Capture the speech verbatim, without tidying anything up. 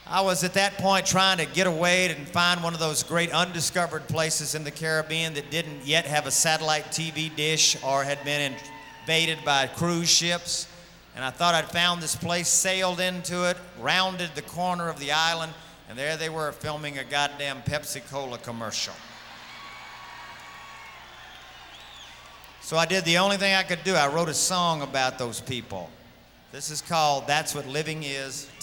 I was at that point trying to get away and find one of those great undiscovered places in the Caribbean that didn't yet have a satellite T V dish or had been invaded by cruise ships. And I thought I'd found this place, sailed into it, rounded the corner of the island, and there they were filming a goddamn Pepsi-Cola commercial. So I did the only thing I could do. I wrote a song about those people. This is called That's What Living Is.